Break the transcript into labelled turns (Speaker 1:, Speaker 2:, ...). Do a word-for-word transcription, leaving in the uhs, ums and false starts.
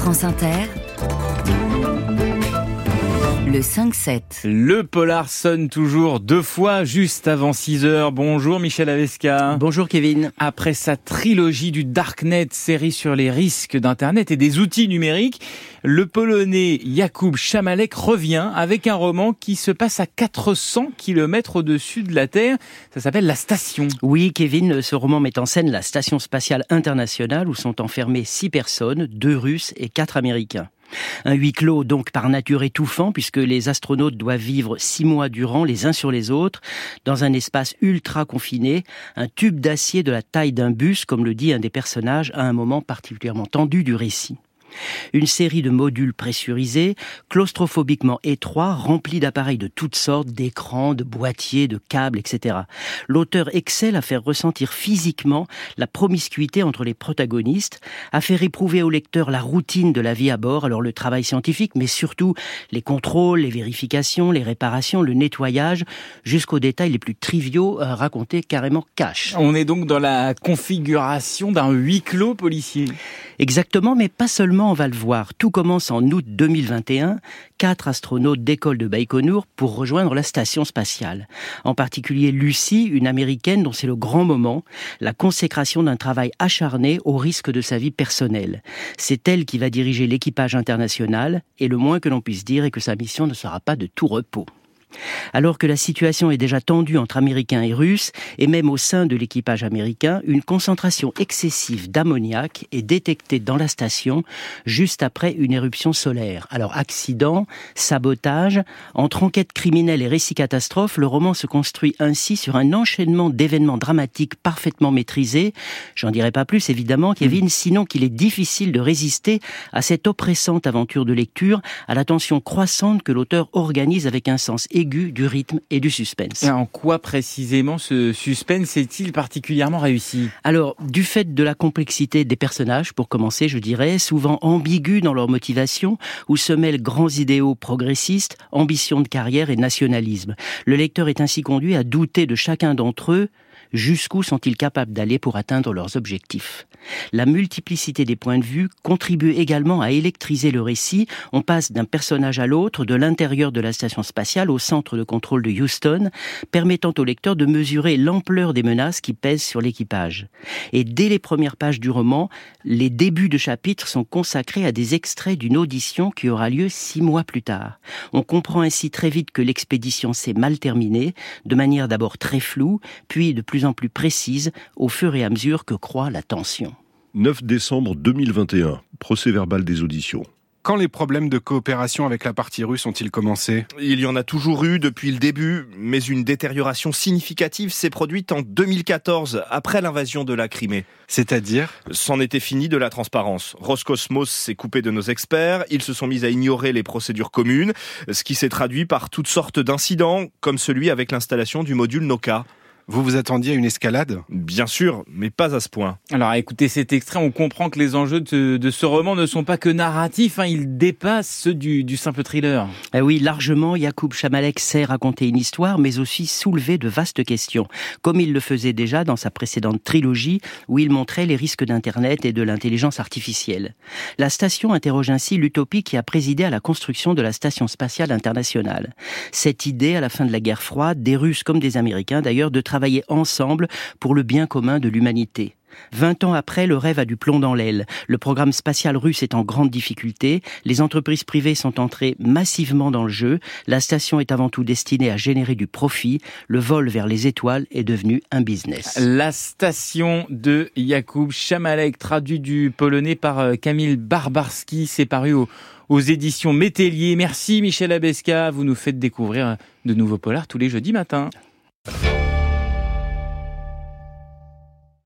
Speaker 1: France Inter, le cinq sept.
Speaker 2: Le polar sonne toujours deux fois, juste avant six heures. Bonjour Michel Avesca.
Speaker 3: Bonjour Kevin.
Speaker 2: Après sa trilogie du Darknet, série sur les risques d'Internet et des outils numériques, le Polonais Jakub Chamalek revient avec un roman qui se passe à quatre cents kilomètres au-dessus de la Terre. Ça s'appelle La Station.
Speaker 3: Oui Kevin, ce roman met en scène la Station spatiale internationale où sont enfermés six personnes, deux Russes et quatre Américains. Un huis clos donc par nature étouffant puisque les astronautes doivent vivre six mois durant les uns sur les autres dans un espace ultra confiné, un tube d'acier de la taille d'un bus comme le dit un des personnages à un moment particulièrement tendu du récit. Une série de modules pressurisés, claustrophobiquement étroits, remplis d'appareils de toutes sortes, d'écrans, de boîtiers, de câbles, et cetera. L'auteur excelle à faire ressentir physiquement la promiscuité entre les protagonistes, à faire éprouver au lecteur la routine de la vie à bord, alors le travail scientifique, mais surtout les contrôles, les vérifications, les réparations, le nettoyage, jusqu'aux détails les plus triviaux, euh, racontés carrément cash.
Speaker 2: On est donc dans la configuration d'un huis clos policier.
Speaker 3: Exactement, mais pas seulement, on va le voir. Tout commence en août deux mille vingt et un. Quatre astronautes décollent de Baïkonour pour rejoindre la station spatiale. En particulier Lucie, une américaine dont c'est le grand moment, la consécration d'un travail acharné au risque de sa vie personnelle. C'est elle qui va diriger l'équipage international et le moins que l'on puisse dire est que sa mission ne sera pas de tout repos. Alors que la situation est déjà tendue entre Américains et Russes, et même au sein de l'équipage américain, une concentration excessive d'ammoniac est détectée dans la station juste après une éruption solaire. Alors accident, sabotage, entre enquête criminelle et récit catastrophe, le roman se construit ainsi sur un enchaînement d'événements dramatiques parfaitement maîtrisés. J'en dirai pas plus évidemment, Kevin, sinon qu'il est difficile de résister à cette oppressante aventure de lecture, à la tension croissante que l'auteur organise avec un sens aigu du rythme et du suspense.
Speaker 2: Et en quoi précisément ce suspense est-il particulièrement réussi ?
Speaker 3: Alors, du fait de la complexité des personnages, pour commencer, je dirais, souvent ambigus dans leur motivation, où se mêlent grands idéaux progressistes, ambition de carrière et nationalisme. Le lecteur est ainsi conduit à douter de chacun d'entre eux. Jusqu'où sont-ils capables d'aller pour atteindre leurs objectifs ? La multiplicité des points de vue contribue également à électriser le récit. On passe d'un personnage à l'autre, de l'intérieur de la station spatiale au centre de contrôle de Houston, permettant au lecteur de mesurer l'ampleur des menaces qui pèsent sur l'équipage. Et dès les premières pages du roman, les débuts de chapitres sont consacrés à des extraits d'une audition qui aura lieu six mois plus tard. On comprend ainsi très vite que l'expédition s'est mal terminée, de manière d'abord très floue, puis de plus en plus précise au fur et à mesure que croît la tension.
Speaker 4: neuf décembre deux mille vingt et un, procès-verbal des auditions.
Speaker 5: Quand les problèmes de coopération avec la partie russe ont-ils commencé ?
Speaker 6: Il y en a toujours eu depuis le début, mais une détérioration significative s'est produite en deux mille quatorze, après l'invasion de la Crimée.
Speaker 5: C'est-à-dire ?
Speaker 6: C'en était fini de la transparence. Roscosmos s'est coupé de nos experts, ils se sont mis à ignorer les procédures communes, ce qui s'est traduit par toutes sortes d'incidents, comme celui avec l'installation du module Noka.
Speaker 5: Vous vous attendiez à une escalade ?
Speaker 6: Bien sûr, mais pas à ce point.
Speaker 2: Alors, à écouter cet extrait, on comprend que les enjeux de, de ce roman ne sont pas que narratifs, hein, ils dépassent ceux du, du simple thriller.
Speaker 3: Eh oui, largement, Jakub Chamalek sait raconter une histoire, mais aussi soulever de vastes questions, comme il le faisait déjà dans sa précédente trilogie, où il montrait les risques d'Internet et de l'intelligence artificielle. La station interroge ainsi l'utopie qui a présidé à la construction de la Station spatiale internationale. Cette idée, à la fin de la guerre froide, des Russes comme des Américains d'ailleurs, de travailler ensemble pour le bien commun de l'humanité. Vingt ans après, le rêve a du plomb dans l'aile. Le programme spatial russe est en grande difficulté. Les entreprises privées sont entrées massivement dans le jeu. La station est avant tout destinée à générer du profit. Le vol vers les étoiles est devenu un business.
Speaker 2: La Station de Jakub Chamalek, traduit du polonais par Kamil Barbarski, c'est paru au aux éditions Métellier. Merci Michel Avesca, vous nous faites découvrir de nouveaux polars tous les jeudis matins.